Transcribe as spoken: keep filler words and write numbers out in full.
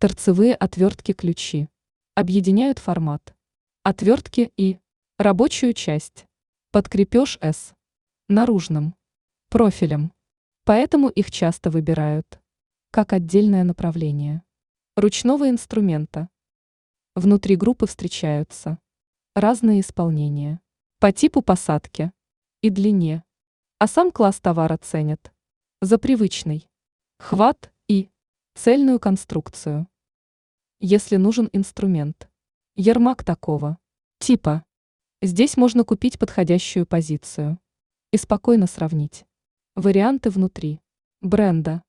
Торцевые отвертки-ключи объединяют формат отвертки и рабочую часть под крепеж с наружным профилем, поэтому их часто выбирают как отдельное направление ручного инструмента. Внутри группы встречаются разные исполнения по типу посадки и длине, а сам класс товара ценят за привычный хват и цельную конструкцию. Если нужен инструмент, ярмак такого типа, здесь можно купить подходящую позицию и спокойно сравнить варианты внутри бренда.